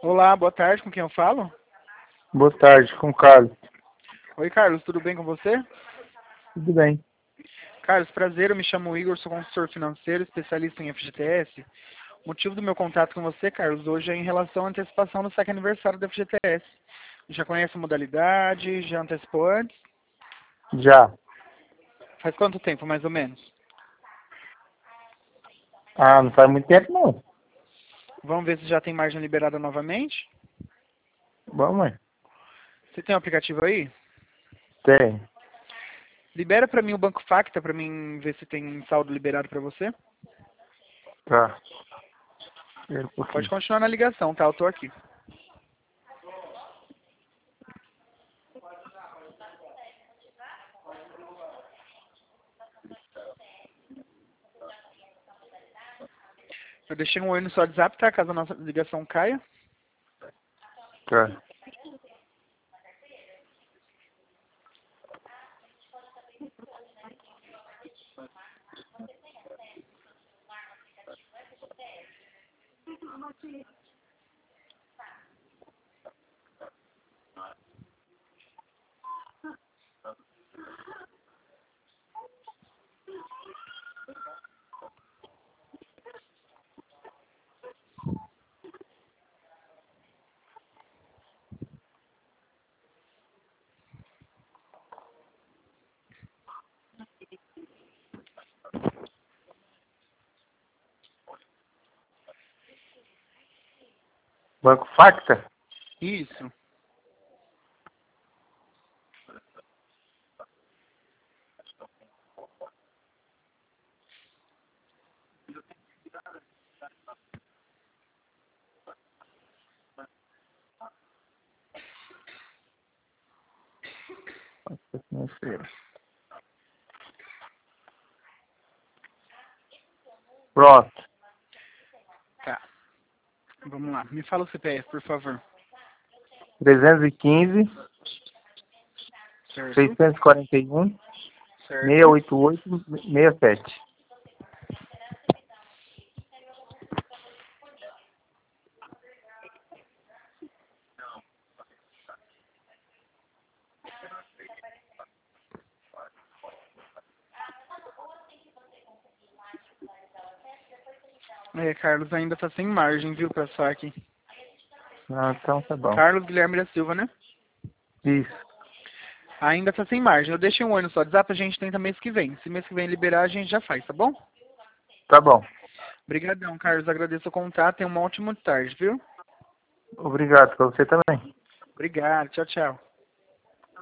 Olá, boa tarde, com quem eu falo? Boa tarde, com o Carlos. Oi, Carlos, tudo bem com você? Tudo bem. Carlos, prazer, eu me chamo Igor, sou consultor financeiro, especialista em FGTS. O motivo do meu contato com você, Carlos, hoje é em relação à antecipação do saque aniversário da FGTS. Já conhece a modalidade? Já antecipou antes? Já. Faz quanto tempo, mais ou menos? Ah, não faz muito tempo não. Vamos ver se já tem margem liberada novamente? Vamos aí. Você tem o aplicativo aí? Tem. Libera para mim o Banco Facta, para mim ver se tem saldo liberado para você. Tá. Espera um Pode pouquinho. continuar na ligação, tá? Eu tô aqui. Eu deixei um oi no seu WhatsApp, tá? Caso a nossa ligação caia. Tá. Banco Facta? Isso. Facta financeira. Pronto. Tá. Vamos lá. Me fala o CPF, por favor. 315, Certo? 641, Certo. 688, 67. É, Carlos, ainda tá sem margem, viu, pra saque. Ah, então tá bom. Carlos Guilherme da Silva, né? Isso. Ainda tá sem margem. Eu deixei um oi no seu WhatsApp, a gente tenta mês que vem. Se mês que vem liberar, a gente já faz, tá bom? Tá bom. Obrigadão, Carlos. Agradeço o contato. Tenha uma ótima tarde, viu? Obrigado. Pra você também. Obrigado. Tchau, tchau.